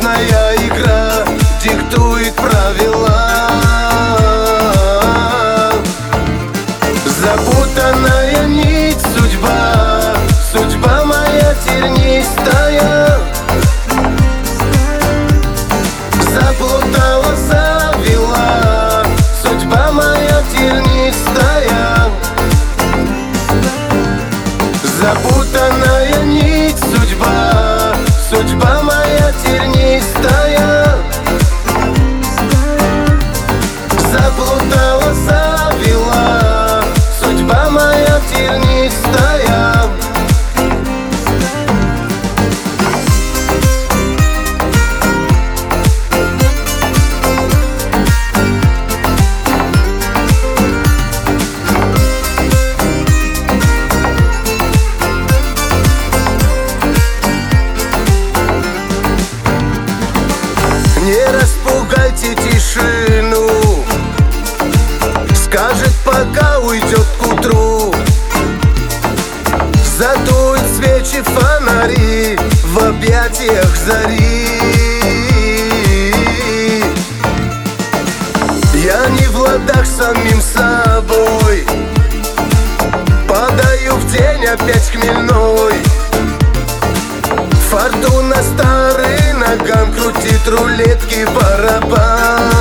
Запутанная игра диктует правила. Запутанная нить судьба, судьба моя тернистая. Заплутала, завела, судьба моя тернистая. Запутанная нить судьба, судьба моя тернистая. Заплутала, завела, судьба моя тернистая. Не распугайте тишину, скажет, пока уйдет к утру. Задуют свечи, фонари в объятиях зари. Я не в ладах с самим собой, падаю в день опять хмельной. Фортуна старый ногам крутит рулетки барабан.